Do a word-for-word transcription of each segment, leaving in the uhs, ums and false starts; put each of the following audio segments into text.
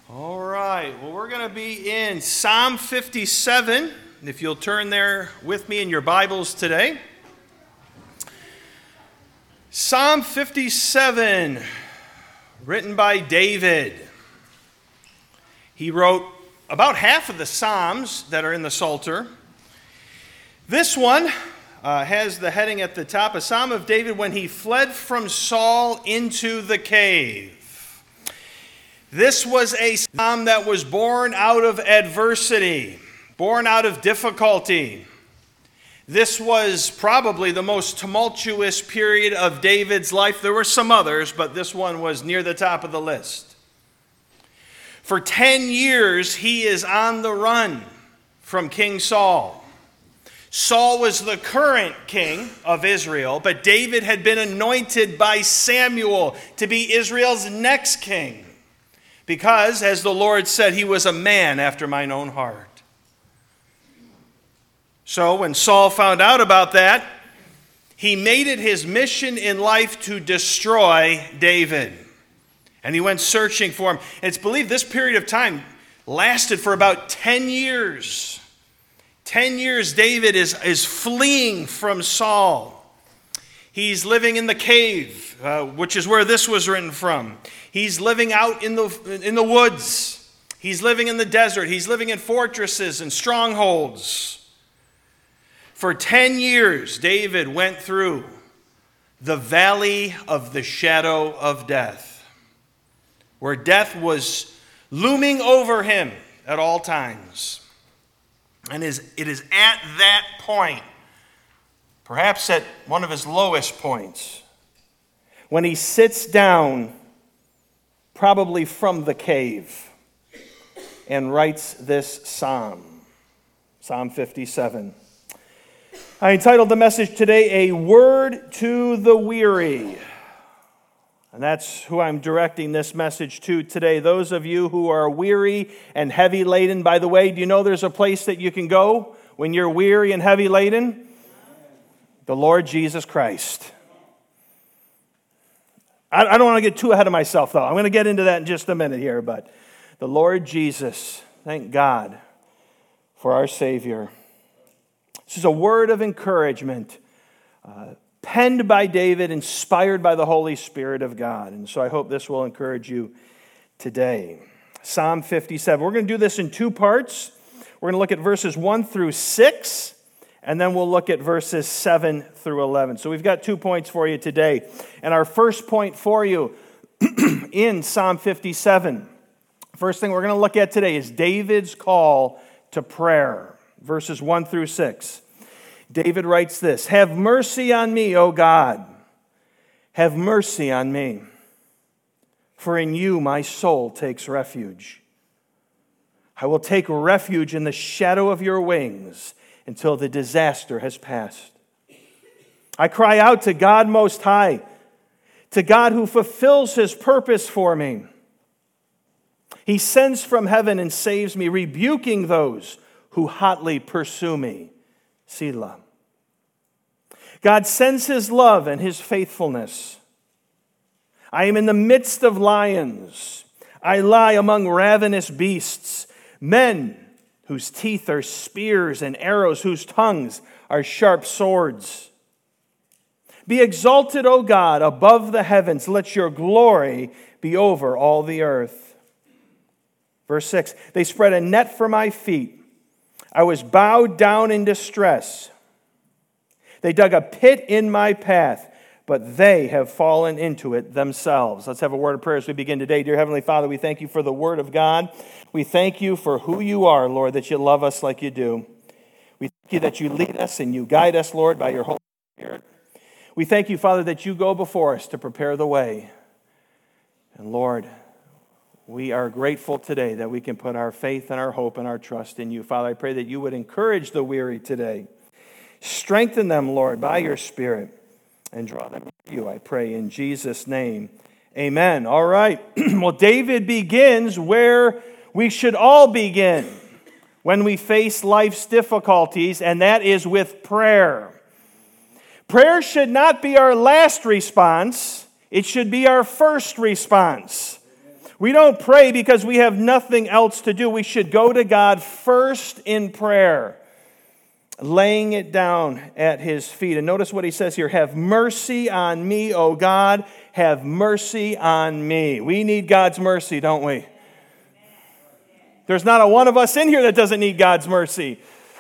All right, well, we're going to be in Psalm fifty-seven, if you'll turn there with me in your Bibles today. Psalm fifty-seven, written by David. He wrote about half of the Psalms that are in the Psalter. This one uh, has the heading at the top, a Psalm of David when he fled from Saul into the cave. This was a psalm that was born out of adversity, born out of difficulty. This was probably the most tumultuous period of David's life. There were some others, but this one was near the top of the list. For ten years, he is on the run from King Saul. Saul was the current king of Israel, but David had been anointed by Samuel to be Israel's next king. Because, as the Lord said, he was a man after mine own heart. So when Saul found out about that, he made it his mission in life to destroy David. And he went searching for him. And it's believed this period of time lasted for about ten years. Ten years David is, is fleeing from Saul. He's living in the cave, uh, which is where this was written from. He's living out in the, in the woods. He's living in the desert. He's living in fortresses and strongholds. For ten years, David went through the valley of the shadow of death, where death was looming over him at all times. And is, it is at that point, perhaps at one of his lowest points, when he sits down, probably from the cave, and writes this psalm, Psalm fifty-seven. I entitled the message today, A Word to the Weary. And that's who I'm directing this message to today. Those of you who are weary and heavy laden. By the way, do you know there's a place that you can go when you're weary and heavy laden? The Lord Jesus Christ. I don't want to get too ahead of myself, though. I'm going to get into that in just a minute here. But the Lord Jesus, thank God for our Savior. This is a word of encouragement, uh, penned by David, inspired by the Holy Spirit of God. And so I hope this will encourage you today. Psalm fifty-seven. We're going to do this in two parts. We're going to look at verses one through six. And then we'll look at verses seven through eleven. So we've got two points for you today. And our first point for you in Psalm fifty-seven, first thing we're going to look at today is David's call to prayer. Verses one through six. David writes this, Have mercy on me, O God. Have mercy on me. For in you my soul takes refuge. I will take refuge in the shadow of your wings until the disaster has passed. I cry out to God Most High, to God who fulfills His purpose for me. He sends from heaven and saves me, rebuking those who hotly pursue me. Selah. God sends His love and His faithfulness. I am in the midst of lions. I lie among ravenous beasts, men whose teeth are spears and arrows, whose tongues are sharp swords. Be exalted, O God, above the heavens. Let your glory be over all the earth. Verse six, They spread a net for my feet. I was bowed down in distress. They dug a pit in my path, but they have fallen into it themselves. Let's have a word of prayer as we begin today. Dear Heavenly Father, we thank you for the word of God. We thank you for who you are, Lord, that you love us like you do. We thank you that you lead us and you guide us, Lord, by your Holy Spirit. We thank you, Father, that you go before us to prepare the way. And Lord, we are grateful today that we can put our faith and our hope and our trust in you. Father, I pray that you would encourage the weary today. Strengthen them, Lord, by your Spirit. And draw them to you, I pray, in Jesus' name. Amen. All right. Well, David begins where we should all begin when we face life's difficulties, and that is with prayer. Prayer should not be our last response. It should be our first response. We don't pray because we have nothing else to do. We should go to God first in prayer, laying it down at his feet. And notice what he says here, have mercy on me, O God, have mercy on me. We need God's mercy, don't we? There's not a one of us in here that doesn't need God's mercy.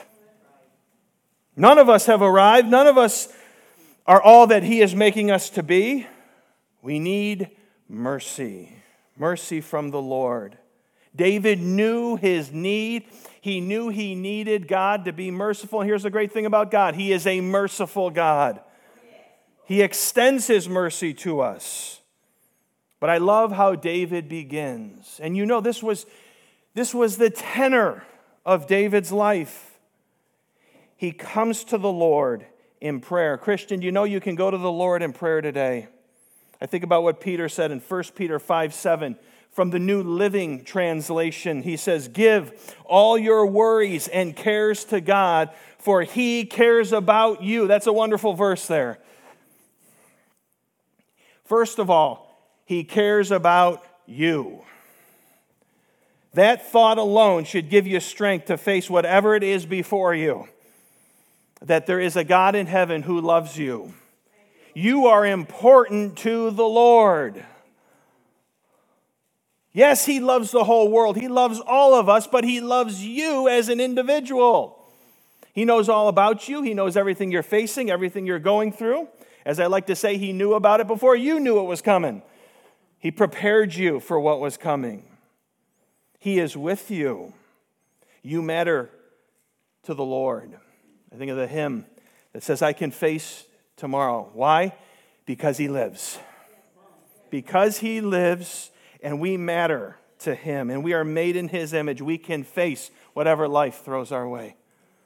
None of us have arrived. None of us are all that he is making us to be. We need mercy. Mercy from the Lord. David knew his need. He knew he needed God to be merciful. And here's the great thing about God. He is a merciful God. He extends his mercy to us. But I love how David begins. And you know, this was, this was the tenor of David's life. He comes to the Lord in prayer. Christian, do you know you can go to the Lord in prayer today? I think about what Peter said in First Peter five seven. From the New Living Translation, he says, give all your worries and cares to God, for he cares about you. That's a wonderful verse there. First of all, he cares about you. That thought alone should give you strength to face whatever it is before you. That there is a God in heaven who loves you. You are important to the Lord. Yes, he loves the whole world. He loves all of us, but he loves you as an individual. He knows all about you. He knows everything you're facing, everything you're going through. As I like to say, he knew about it before you knew it was coming. He prepared you for what was coming. He is with you. You matter to the Lord. I think of the hymn that says, I can face tomorrow. Why? Because he lives. Because he lives and we matter to him and we are made in his image, we can face whatever life throws our way.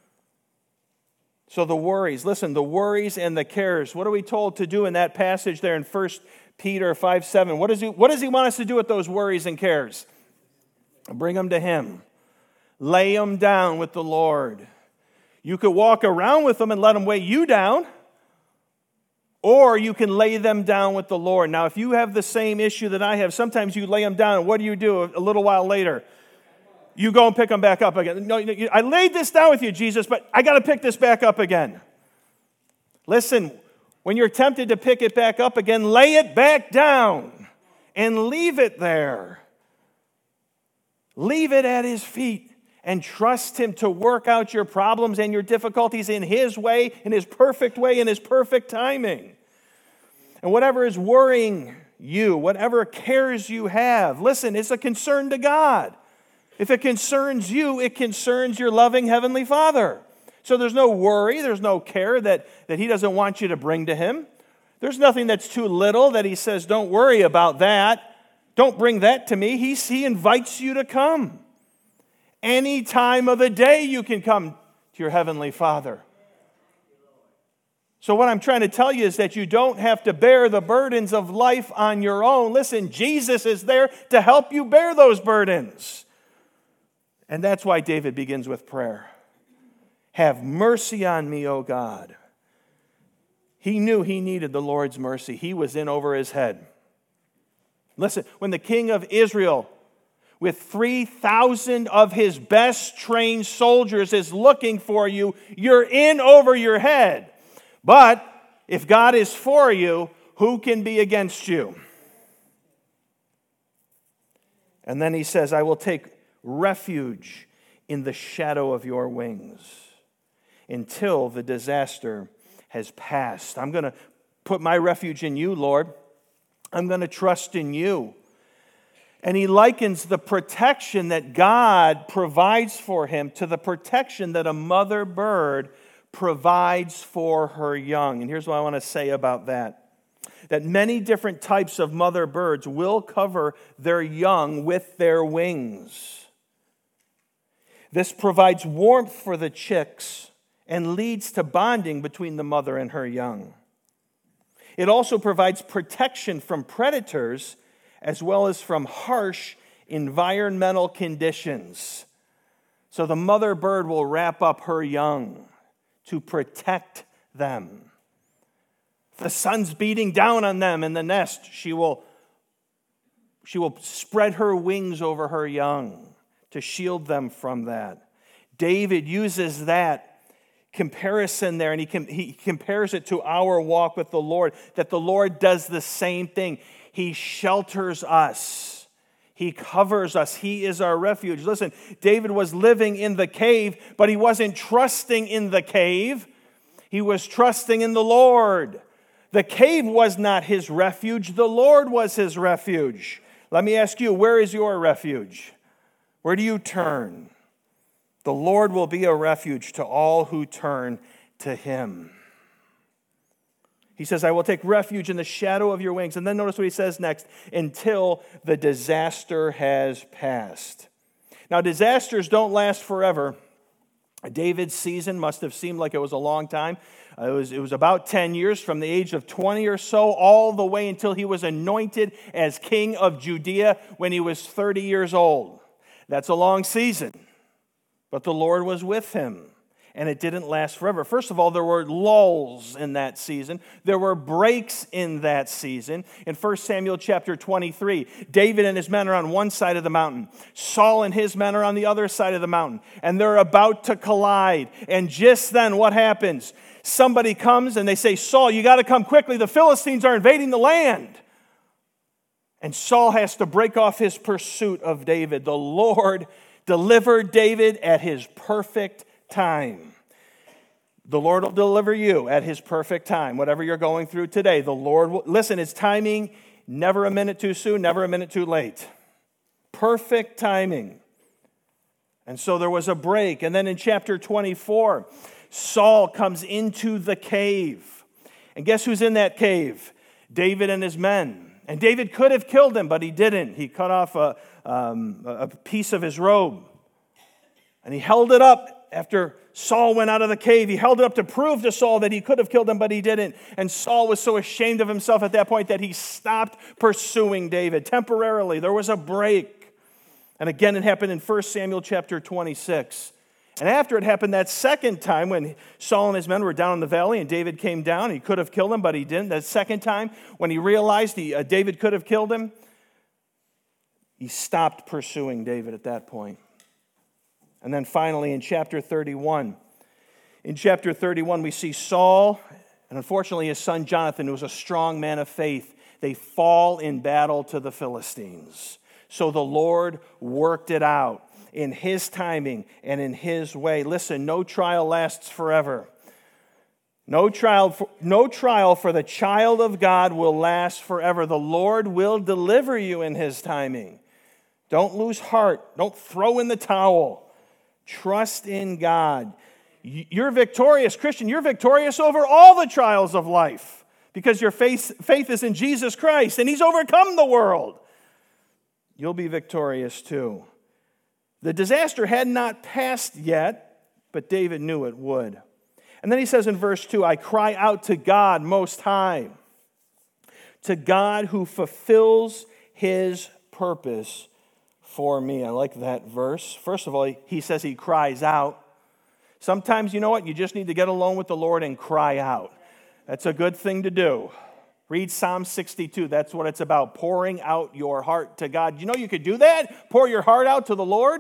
So the worries, listen, the worries and the cares, what are we told to do in that passage there in First Peter five seven? What does he, what does he want us to do with those worries and cares? Bring them to him. Lay them down with the Lord. You could walk around with them and let them weigh you down. Or you can lay them down with the Lord. Now, if you have the same issue that I have, sometimes you lay them down, and what do you do a little while later? You go and pick them back up again. No, I laid this down with you, Jesus, but I got to pick this back up again. Listen, when you're tempted to pick it back up again, lay it back down and leave it there. Leave it at his feet and trust him to work out your problems and your difficulties in his way, in his perfect way, in his perfect timing. And whatever is worrying you, whatever cares you have, listen, it's a concern to God. If it concerns you, it concerns your loving Heavenly Father. So there's no worry, there's no care that, that he doesn't want you to bring to him. There's nothing that's too little that he says, don't worry about that. Don't bring that to me. He, he invites you to come. Any time of the day you can come to your Heavenly Father. So what I'm trying to tell you is that you don't have to bear the burdens of life on your own. Listen, Jesus is there to help you bear those burdens. And that's why David begins with prayer. Have mercy on me, O God. He knew he needed the Lord's mercy. He was in over his head. Listen, when the king of Israel, with three thousand of his best trained soldiers, is looking for you, you're in over your head. But if God is for you, who can be against you? And then he says, I will take refuge in the shadow of your wings until the disaster has passed. I'm going to put my refuge in you, Lord. I'm going to trust in you. And he likens the protection that God provides for him to the protection that a mother bird provides for her young. And here's what I want to say about that. That many different types of mother birds will cover their young with their wings. This provides warmth for the chicks and leads to bonding between the mother and her young. It also provides protection from predators as well as from harsh environmental conditions. So the mother bird will wrap up her young to protect them. If the sun's beating down on them in the nest, she will She will spread her wings over her young to shield them from that. David uses that comparison there, and he, com- he compares it to our walk with the Lord, that the Lord does the same thing. He shelters us. He covers us. He is our refuge. Listen, David was living in the cave, but he wasn't trusting in the cave. He was trusting in the Lord. The cave was not his refuge. The Lord was his refuge. Let me ask you, where is your refuge? Where do you turn? The Lord will be a refuge to all who turn to him. He says, I will take refuge in the shadow of your wings. And then notice what he says next, until the disaster has passed. Now, disasters don't last forever. David's season must have seemed like it was a long time. Uh, it was, it was about ten years, from the age of twenty or so, all the way until he was anointed as king of Judea when he was thirty years old. That's a long season. But the Lord was with him, and it didn't last forever. First of all, there were lulls in that season. There were breaks in that season. In First Samuel chapter twenty-three, David and his men are on one side of the mountain. Saul and his men are on the other side of the mountain, and they're about to collide. And just then, what happens? Somebody comes and they say, Saul, you got to come quickly. The Philistines are invading the land. And Saul has to break off his pursuit of David. The Lord delivered David at his perfect time. The Lord will deliver you at his perfect time, whatever you're going through today. The Lord will, listen, it's timing, never a minute too soon, never a minute too late. Perfect timing. And so there was a break. And then in chapter twenty-four, Saul comes into the cave. And guess who's in that cave? David and his men. And David could have killed him, but he didn't. He cut off a, um, a piece of his robe. And he held it up after Saul went out of the cave. He held it up to prove to Saul that he could have killed him, but he didn't. And Saul was so ashamed of himself at that point that he stopped pursuing David temporarily. There was a break. And again, it happened in First Samuel chapter twenty-six. And after it happened that second time, when Saul and his men were down in the valley and David came down, he could have killed him, but he didn't. That second time, when he realized he, uh, David could have killed him, he stopped pursuing David at that point. And then finally, in chapter thirty-one, in chapter thirty-one, we see Saul, and unfortunately his son Jonathan, who was a strong man of faith, they fall in battle to the Philistines. So the Lord worked it out in his timing and in his way. Listen, no trial lasts forever. No trial, for, no trial for the child of God will last forever. The Lord will deliver you in his timing. Don't lose heart. Don't throw in the towel. Trust in God. You're victorious, Christian. You're victorious over all the trials of life because your faith, faith is in Jesus Christ, and he's overcome the world. You'll be victorious too. The disaster had not passed yet, but David knew it would. And then he says in verse two, I cry out to God Most High, to God who fulfills his purpose for me. I like that verse. First of all, he says he cries out. Sometimes, you know what? You just need to get alone with the Lord and cry out. That's a good thing to do. Read Psalm sixty-two. That's what it's about, pouring out your heart to God. You know you could do that? Pour your heart out to the Lord?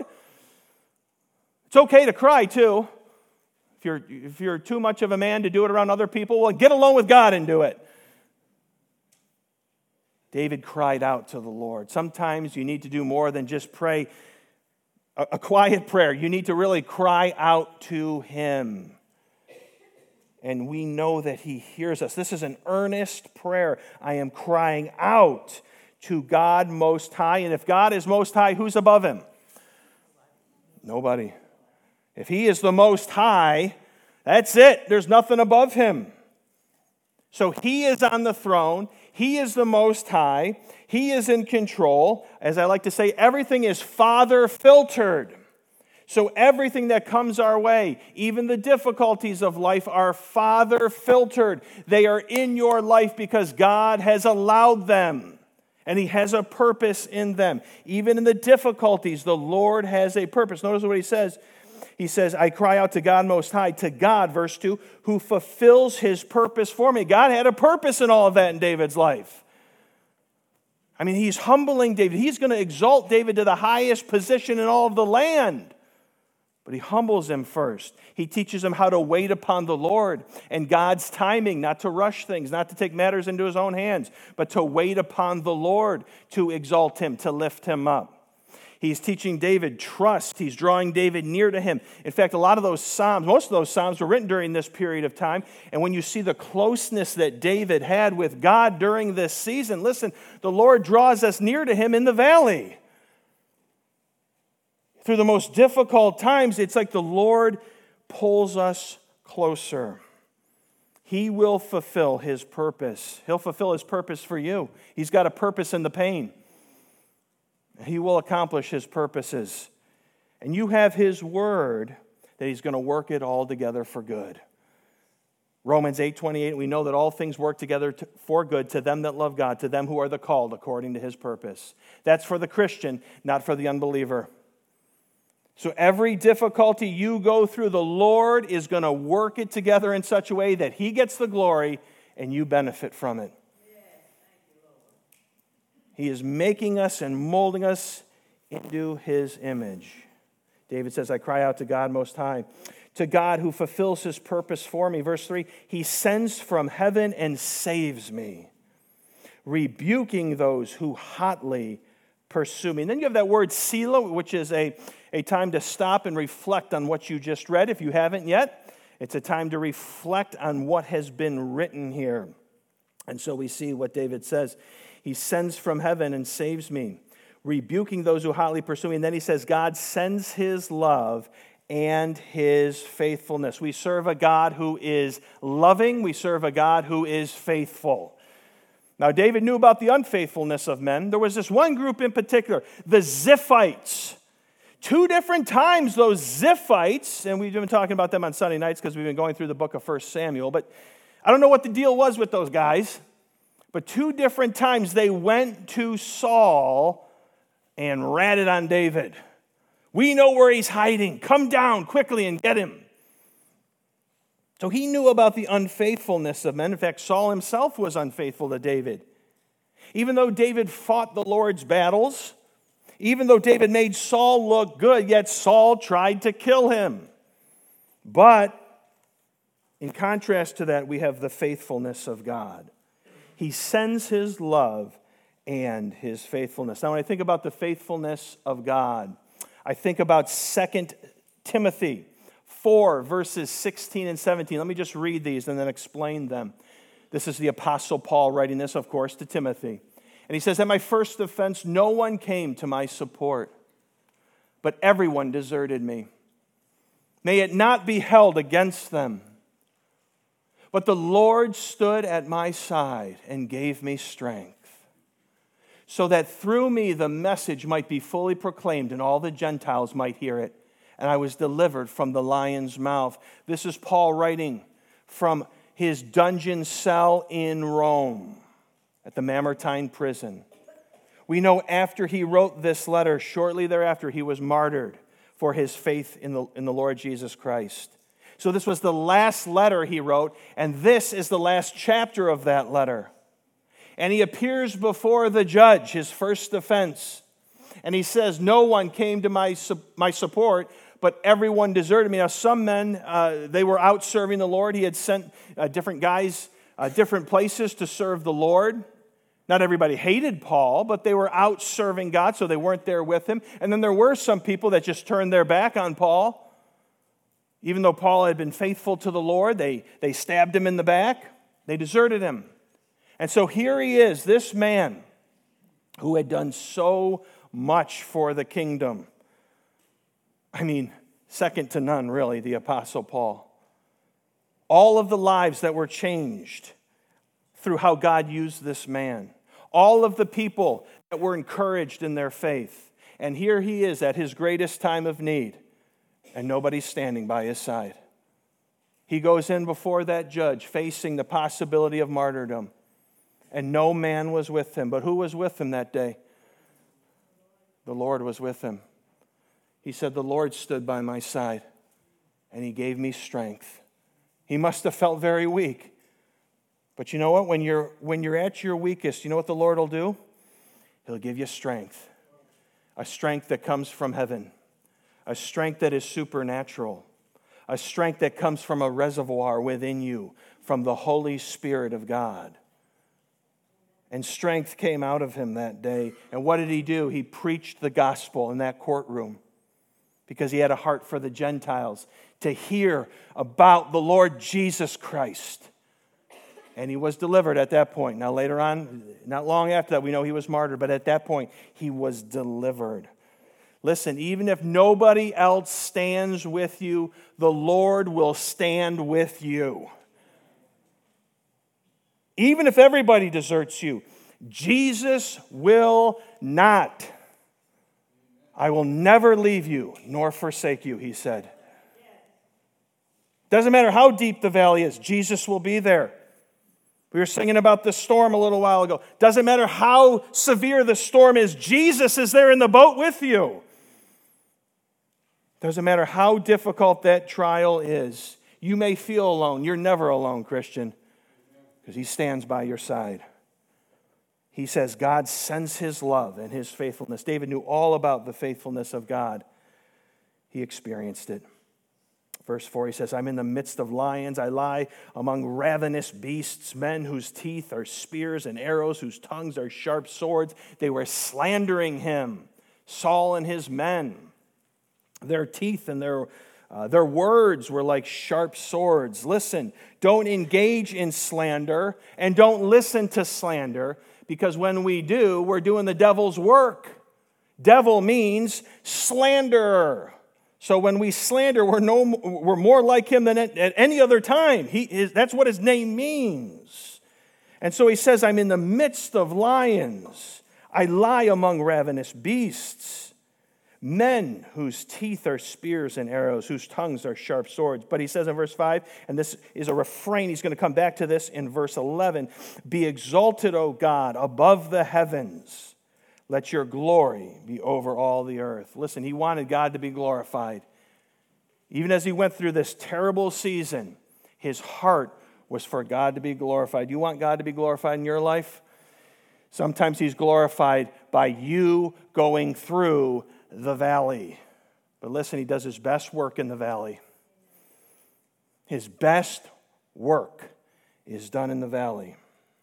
It's okay to cry too. If you're, if you're too much of a man to do it around other people, well, get alone with God and do it. David cried out to the Lord. Sometimes you need to do more than just pray a, a quiet prayer. You need to really cry out to him. And we know that he hears us. This is an earnest prayer. I am crying out to God Most High. And if God is Most High, who's above him? Nobody. If he is the Most High, that's it. There's nothing above him. So he is on the throne. He is the Most High. He is in control. As I like to say, everything is Father filtered. So everything that comes our way, even the difficulties of life, are Father filtered. They are in your life because God has allowed them. And he has a purpose in them. Even in the difficulties, the Lord has a purpose. Notice what he says. He says, I cry out to God Most High, to God, verse two, who fulfills his purpose for me. God had a purpose in all of that in David's life. I mean, he's humbling David. He's going to exalt David to the highest position in all of the land. But he humbles him first. He teaches him how to wait upon the Lord and God's timing, not to rush things, not to take matters into his own hands, but to wait upon the Lord, to exalt him, to lift him up. He's teaching David trust. He's drawing David near to him. In fact, a lot of those Psalms, most of those Psalms were written during this period of time. And when you see the closeness that David had with God during this season, listen, the Lord draws us near to him in the valley. Through the most difficult times, it's like the Lord pulls us closer. He will fulfill his purpose. He'll fulfill his purpose for you. He's got a purpose in the pain. He will accomplish his purposes. And you have his word that he's going to work it all together for good. Romans eight twenty-eight, we know that all things work together to, for good to them that love God, to them who are the called according to his purpose. That's for the Christian, not for the unbeliever. So every difficulty you go through, the Lord is going to work it together in such a way that he gets the glory and you benefit from it. He is making us and molding us into his image. David says, I cry out to God Most High, to God who fulfills his purpose for me. Verse three, he sends from heaven and saves me, rebuking those who hotly pursue me. And then you have that word Selah, which is a, a time to stop and reflect on what you just read. If you haven't yet, it's a time to reflect on what has been written here. And so we see what David says. He sends from heaven and saves me, rebuking those who hotly pursue me. And then he says, God sends his love and his faithfulness. We serve a God who is loving. We serve a God who is faithful. Now, David knew about the unfaithfulness of men. There was this one group in particular, the Ziphites. Two different times those Ziphites, and we've been talking about them on Sunday nights because we've been going through the book of First Samuel, but I don't know what the deal was with those guys. But two different times they went to Saul and ratted on David. We know where he's hiding. Come down quickly and get him. So he knew about the unfaithfulness of men. In fact, Saul himself was unfaithful to David. Even though David fought the Lord's battles, even though David made Saul look good, yet Saul tried to kill him. But in contrast to that, we have the faithfulness of God. He sends his love and his faithfulness. Now, when I think about the faithfulness of God, I think about Second Timothy four, verses sixteen and seventeen. Let me just read these and then explain them. This is the Apostle Paul writing this, of course, to Timothy. And he says, at my first offense, no one came to my support, but everyone deserted me. May it not be held against them. But the Lord stood at my side and gave me strength, so that through me the message might be fully proclaimed and all the Gentiles might hear it. And I was delivered from the lion's mouth. This is Paul writing from his dungeon cell in Rome at the Mamertine prison. We know after he wrote this letter, shortly thereafter, he was martyred for his faith in the, in the Lord Jesus Christ. So this was the last letter he wrote, and this is the last chapter of that letter. And he appears before the judge, his first offense, and he says, no one came to my, my support, but everyone deserted me. Now, some men, uh, they were out serving the Lord. He had sent uh, different guys, uh, different places to serve the Lord. Not everybody hated Paul, but they were out serving God, so they weren't there with him. And then there were some people that just turned their back on Paul. Even though Paul had been faithful to the Lord, they, they stabbed him in the back. They deserted him. And so here he is, this man who had done so much for the kingdom. I mean, second to none, really, the Apostle Paul. All of the lives that were changed through how God used this man. All of the people that were encouraged in their faith. And here he is at his greatest time of need. And nobody's standing by his side. He goes in before that judge, facing the possibility of martyrdom. And no man was with him. But who was with him that day? The Lord was with him. He said, the Lord stood by my side, and he gave me strength. He must have felt very weak. But you know what? When you're, when you're at your weakest, you know what the Lord will do? He'll give you strength, a strength that comes from heaven, a strength that is supernatural, a strength that comes from a reservoir within you, from the Holy Spirit of God. And strength came out of him that day. And what did he do? He preached the gospel in that courtroom because he had a heart for the Gentiles to hear about the Lord Jesus Christ. And he was delivered at that point. Now later on, not long after that, we know he was martyred, but at that point, he was delivered. Listen, even if nobody else stands with you, the Lord will stand with you. Even if everybody deserts you, Jesus will not. I will never leave you nor forsake you, he said. Doesn't matter how deep the valley is, Jesus will be there. We were singing about the storm a little while ago. Doesn't matter how severe the storm is, Jesus is there in the boat with you. Doesn't matter how difficult that trial is. You may feel alone. You're never alone, Christian, because he stands by your side. He says God sends his love and his faithfulness. David knew all about the faithfulness of God. He experienced it. Verse four, he says, I'm in the midst of lions. I lie among ravenous beasts, men whose teeth are spears and arrows, whose tongues are sharp swords. They were slandering him, Saul and his men. Their teeth and their, uh, their words were like sharp swords. Listen, don't engage in slander and don't listen to slander, because when we do, we're doing the devil's work. Devil means slanderer. So when we slander, we're, no, we're more like him than at, at any other time. He is, that's what his name means. And so he says, I'm in the midst of lions. I lie among ravenous beasts. Men whose teeth are spears and arrows, whose tongues are sharp swords. But he says in verse five, and this is a refrain, he's going to come back to this in verse eleven, be exalted, O God, above the heavens. Let your glory be over all the earth. Listen, he wanted God to be glorified. Even as he went through this terrible season, his heart was for God to be glorified. You want God to be glorified in your life? Sometimes he's glorified by you going through the valley. But listen, he does his best work in the valley. His best work is done in the valley.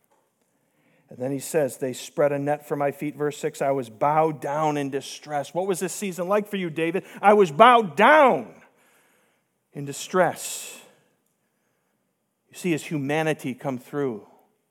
And then he says, they spread a net for my feet. Verse six, I was bowed down in distress. What was this season like for you, David? I was bowed down in distress. You see his humanity come through.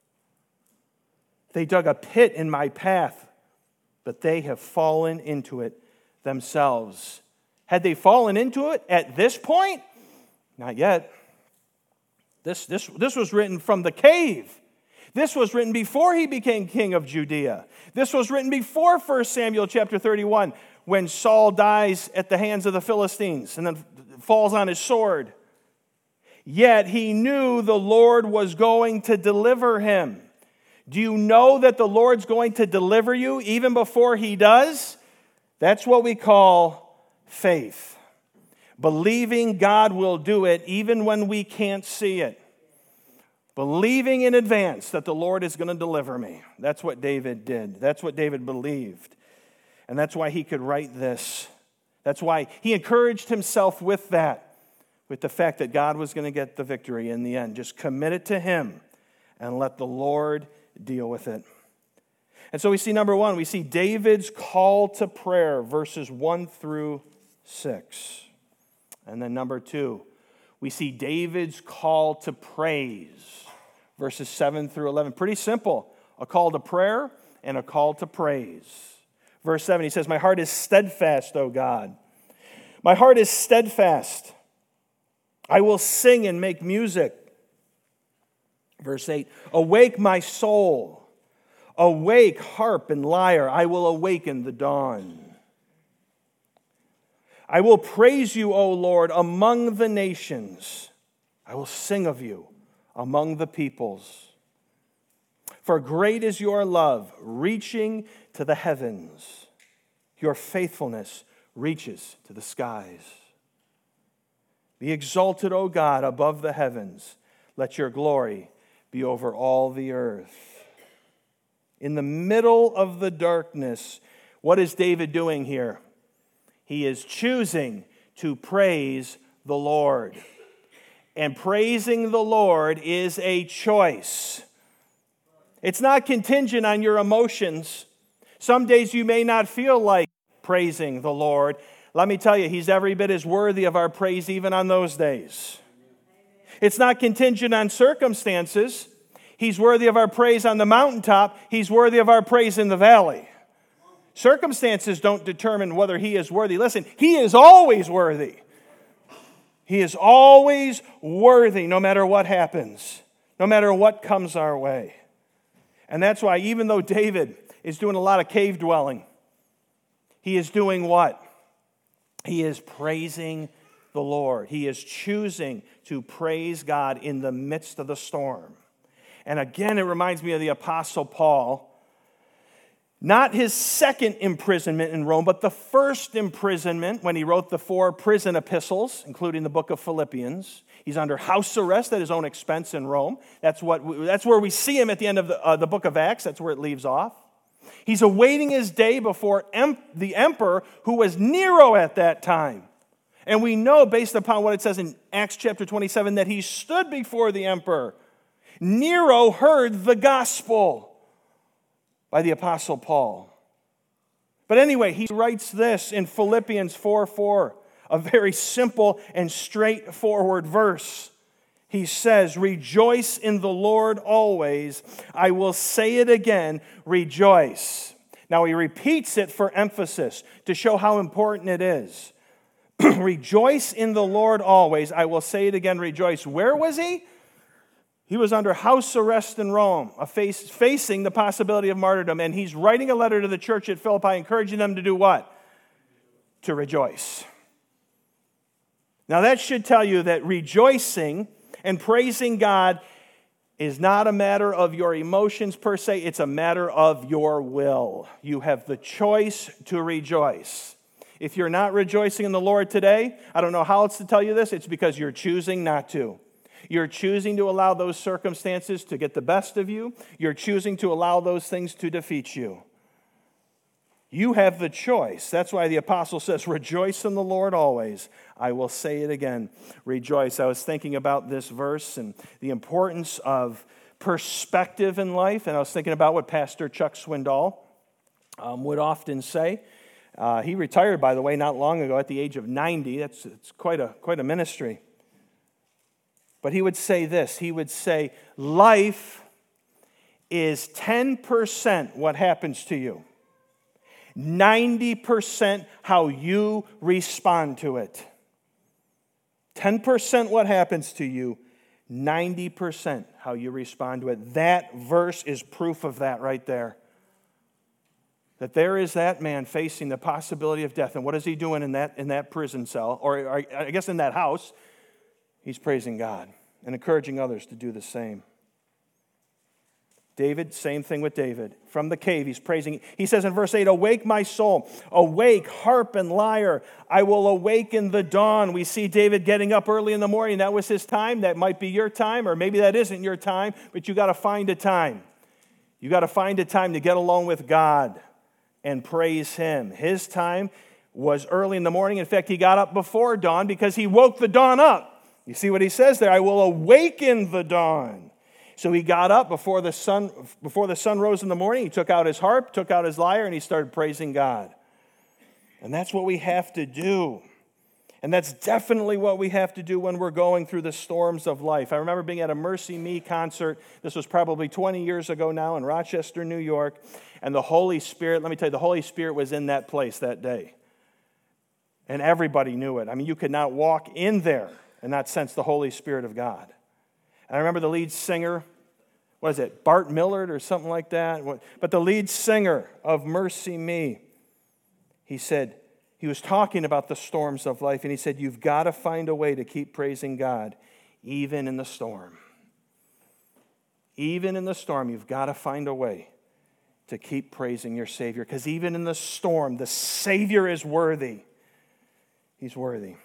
They dug a pit in my path, but they have fallen into it themselves. Had they fallen into it at this point? Not yet. This, this, this was written from the cave. This was written before he became king of Judea. This was written before First Samuel chapter thirty-one, when Saul dies at the hands of the Philistines and then falls on his sword. Yet he knew the Lord was going to deliver him. Do you know that the Lord's going to deliver you even before he does? That's what we call faith. Believing God will do it even when we can't see it. Believing in advance that the Lord is going to deliver me. That's what David did. That's what David believed. And that's why he could write this. That's why he encouraged himself with that, with the fact that God was going to get the victory in the end. Just commit it to him and let the Lord deal with it. And so we see number one, we see David's call to prayer, verses one through six. And then number two, we see David's call to praise, verses seven through eleven. Pretty simple, a call to prayer and a call to praise. Verse seven, he says, my heart is steadfast, O God. My heart is steadfast. I will sing and make music. Verse eight, awake my soul. Awake, harp and lyre. I will awaken the dawn. I will praise you, O Lord, among the nations. I will sing of you among the peoples. For great is your love, reaching to the heavens. Your faithfulness reaches to the skies. Be exalted, O God, above the heavens. Let your glory be over all the earth. In the middle of the darkness, what is David doing here? He is choosing to praise the Lord. And praising the Lord is a choice. It's not contingent on your emotions. Some days you may not feel like praising the Lord. Let me tell you, He's every bit as worthy of our praise even on those days. It's not contingent on circumstances. He's worthy of our praise on the mountaintop. He's worthy of our praise in the valley. Circumstances don't determine whether He is worthy. Listen, He is always worthy. He is always worthy no matter what happens, no matter what comes our way. And that's why even though David is doing a lot of cave dwelling, he is doing what? He is praising the Lord. He is choosing to praise God in the midst of the storm. And again, it reminds me of the Apostle Paul. Not his second imprisonment in Rome, but the first imprisonment when he wrote the four prison epistles, including the book of Philippians. He's under house arrest at his own expense in Rome. That's, what we, that's where we see him at the end of the, uh, the book of Acts. That's where it leaves off. He's awaiting his day before em- the emperor, who was Nero at that time. And we know, based upon what it says in Acts chapter twenty-seven, that he stood before the emperor. Nero heard the gospel by the Apostle Paul. But anyway, he writes this in Philippians four four, a very simple and straightforward verse. He says, "Rejoice in the Lord always. I will say it again, rejoice." Now he repeats it for emphasis to show how important it is. Rejoice in the Lord always. I will say it again, rejoice. Where was he? He was under house arrest in Rome, a face, facing the possibility of martyrdom. And he's writing a letter to the church at Philippi, encouraging them to do what? To rejoice. Now that should tell you that rejoicing and praising God is not a matter of your emotions per se. It's a matter of your will. You have the choice to rejoice. If you're not rejoicing in the Lord today, I don't know how else to tell you this. It's because you're choosing not to. You're choosing to allow those circumstances to get the best of you. You're choosing to allow those things to defeat you. You have the choice. That's why the apostle says, rejoice in the Lord always. I will say it again, rejoice. I was thinking about this verse and the importance of perspective in life, and I was thinking about what Pastor Chuck Swindoll um, would often say. Uh, he retired, by the way, not long ago at the age of ninety. That's it's quite a quite a ministry. But he would say this. He would say, life is ten percent what happens to you. ninety percent how you respond to it. ten percent what happens to you, ninety percent how you respond to it. That verse is proof of that right there. That there is that man facing the possibility of death. And what is he doing in that, in that prison cell? Or, or I guess in that house? He's praising God and encouraging others to do the same. David, same thing with David. From the cave, he's praising. He says in verse eight, awake my soul, awake, harp and lyre. I will awaken the dawn. We see David getting up early in the morning. That was his time. That might be your time, or maybe that isn't your time, but you got to find a time. You got to find a time to get alone with God and praise Him. His time was early in the morning. In fact, he got up before dawn because he woke the dawn up. You see what he says there? I will awaken the dawn. So he got up before the sun before the sun rose in the morning. He took out his harp, took out his lyre, and he started praising God. And that's what we have to do. And that's definitely what we have to do when we're going through the storms of life. I remember being at a Mercy Me concert. This was probably twenty years ago now in Rochester, New York. And the Holy Spirit, let me tell you, the Holy Spirit was in that place that day. And everybody knew it. I mean, you could not walk in there and not sense the Holy Spirit of God. And I remember the lead singer, what is it, Bart Millard or something like that? But the lead singer of Mercy Me, he said, he was talking about the storms of life, and he said, you've got to find a way to keep praising God, even in the storm. Even in the storm, you've got to find a way to keep praising your Savior, because even in the storm, the Savior is worthy. He's worthy.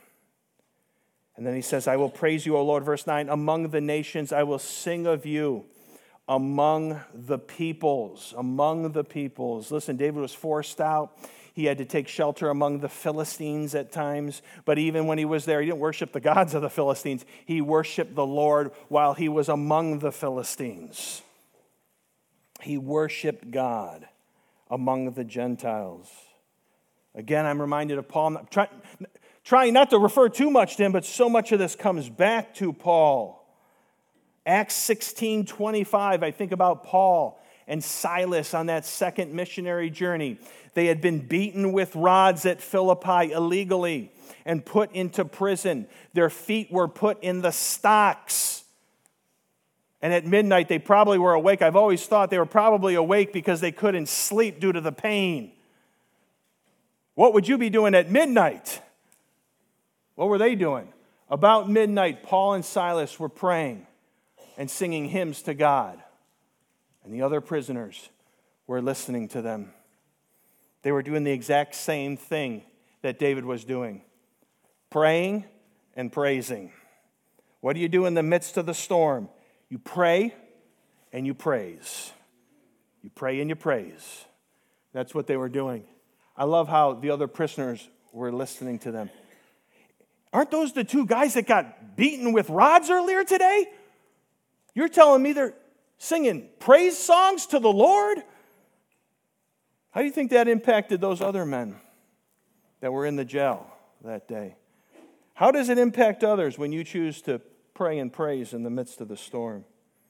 And then he says, I will praise you, O Lord, verse nine, among the nations I will sing of you. among the peoples, among the peoples. Listen, David was forced out. He had to take shelter among the Philistines at times. But even when he was there, he didn't worship the gods of the Philistines. He worshiped the Lord while he was among the Philistines. He worshiped God among the Gentiles. Again, I'm reminded of Paul. I'm try, trying not to refer too much to him, but so much of this comes back to Paul. Acts sixteen twenty-five, I think about Paul and Silas on that second missionary journey. They had been beaten with rods at Philippi illegally and put into prison. Their feet were put in the stocks. And at midnight, they probably were awake. I've always thought they were probably awake because they couldn't sleep due to the pain. What would you be doing at midnight? What were they doing? About midnight, Paul and Silas were praying and singing hymns to God. And the other prisoners were listening to them. They were doing the exact same thing that David was doing. Praying and praising. What do you do in the midst of the storm? You pray and you praise. You pray and you praise. That's what they were doing. I love how the other prisoners were listening to them. Aren't those the two guys that got beaten with rods earlier today? You're telling me they're singing praise songs to the Lord? How do you think that impacted those other men that were in the jail that day? How does it impact others when you choose to pray and praise in the midst of the storm?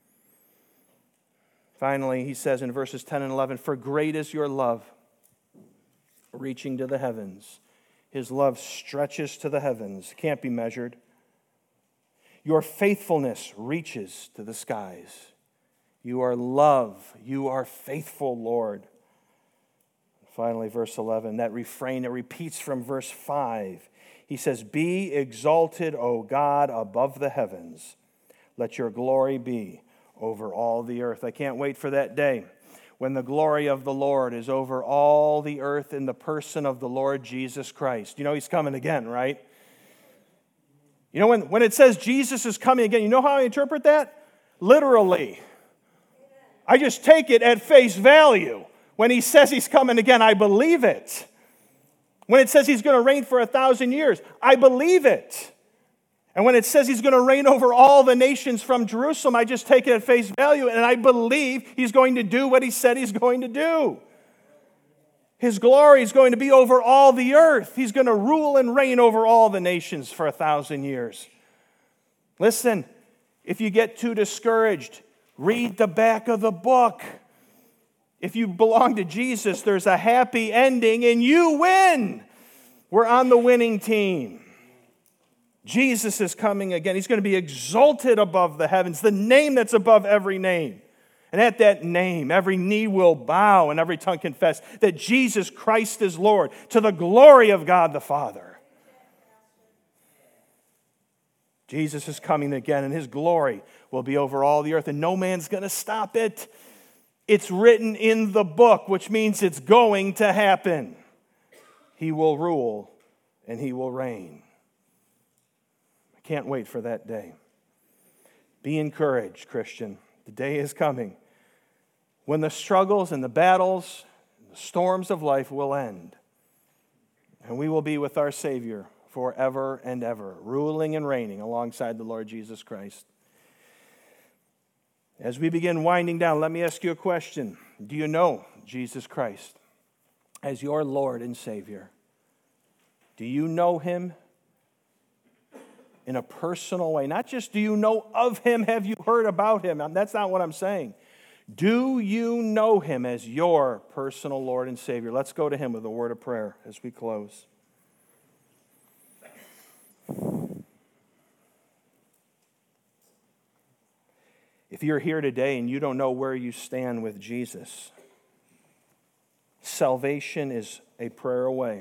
Finally, he says in verses ten and eleven, "For great is your love, reaching to the heavens." His love stretches to the heavens, can't be measured. Your faithfulness reaches to the skies. You are love. You are faithful, Lord. Finally, verse eleven, that refrain, it repeats from verse five. He says, "Be exalted, O God, above the heavens. Let your glory be over all the earth." I can't wait for that day when the glory of the Lord is over all the earth in the person of the Lord Jesus Christ. You know he's coming again, right? You know, when, when it says Jesus is coming again, you know how I interpret that? Literally. I just take it at face value. When he says he's coming again, I believe it. When it says he's going to reign for a thousand years, I believe it. And when it says he's going to reign over all the nations from Jerusalem, I just take it at face value, and I believe he's going to do what he said he's going to do. His glory is going to be over all the earth. He's going to rule and reign over all the nations for a thousand years. Listen, if you get too discouraged, read the back of the book. If you belong to Jesus, there's a happy ending and you win. We're on the winning team. Jesus is coming again. He's going to be exalted above the heavens, the name that's above every name. And at that name, every knee will bow and every tongue confess that Jesus Christ is Lord, to the glory of God the Father. Jesus is coming again, and his glory will be over all the earth, and no man's going to stop it. It's written in the book, which means it's going to happen. He will rule and he will reign. I can't wait for that day. Be encouraged, Christian. The day is coming when the struggles and the battles, and the storms of life will end. And we will be with our Savior forever and ever, ruling and reigning alongside the Lord Jesus Christ. As we begin winding down, let me ask you a question. Do you know Jesus Christ as your Lord and Savior? Do you know him in a personal way? Not just do you know of him, have you heard about him? That's not what I'm saying. Do you know him as your personal Lord and Savior? Let's go to him with a word of prayer as we close. If you're here today and you don't know where you stand with Jesus, salvation is a prayer away.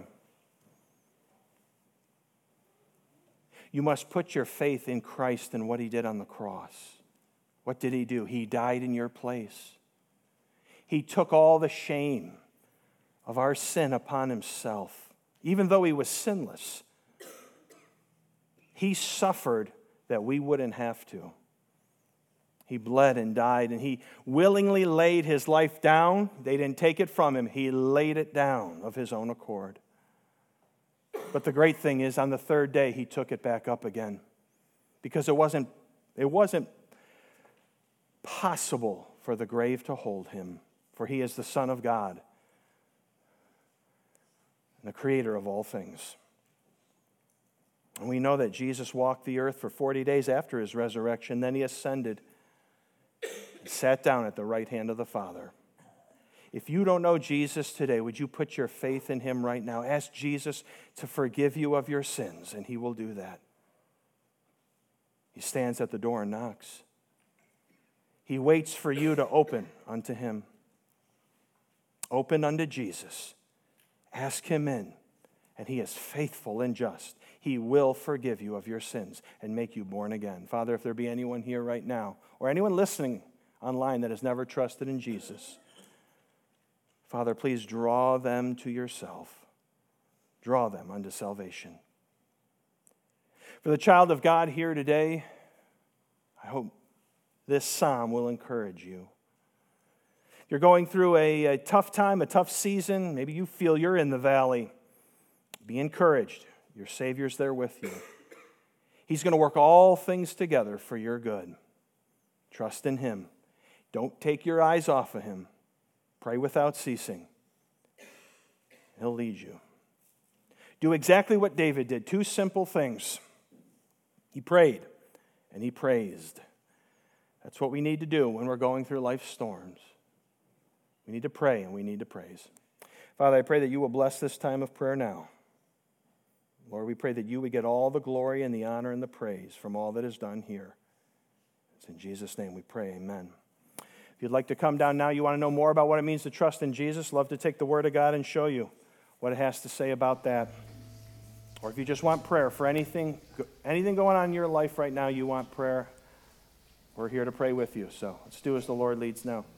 You must put your faith in Christ and what he did on the cross. What did he do? He died in your place. He took all the shame of our sin upon himself. Even though he was sinless, he suffered that we wouldn't have to. He bled and died, and he willingly laid his life down. They didn't take it from him. He laid it down of his own accord. But the great thing is, on the third day, he took it back up again. Because it wasn't, it wasn't possible for the grave to hold him. For he is the Son of God and the creator of all things. And we know that Jesus walked the earth for forty days after his resurrection. Then he ascended and sat down at the right hand of the Father. If you don't know Jesus today, would you put your faith in him right now? Ask Jesus to forgive you of your sins, and he will do that. He stands at the door and knocks. He waits for you to open unto him. Open unto Jesus. Ask him in, and he is faithful and just. He will forgive you of your sins and make you born again. Father, if there be anyone here right now, or anyone listening online that has never trusted in Jesus, Father, please draw them to yourself. Draw them unto salvation. For the child of God here today, I hope this psalm will encourage you. If you're going through a, a tough time, a tough season, maybe you feel you're in the valley, be encouraged. Your Savior's there with you. He's going to work all things together for your good. Trust in him. Don't take your eyes off of him. Pray without ceasing. He'll lead you. Do exactly what David did. Two simple things. He prayed and he praised. That's what we need to do when we're going through life's storms. We need to pray and we need to praise. Father, I pray that you will bless this time of prayer now. Lord, we pray that you would get all the glory and the honor and the praise from all that is done here. It's in Jesus' name we pray, amen. If you'd like to come down now, you want to know more about what it means to trust in Jesus, love to take the Word of God and show you what it has to say about that. Or if you just want prayer for anything, anything going on in your life right now, you want prayer, we're here to pray with you. So let's do as the Lord leads now.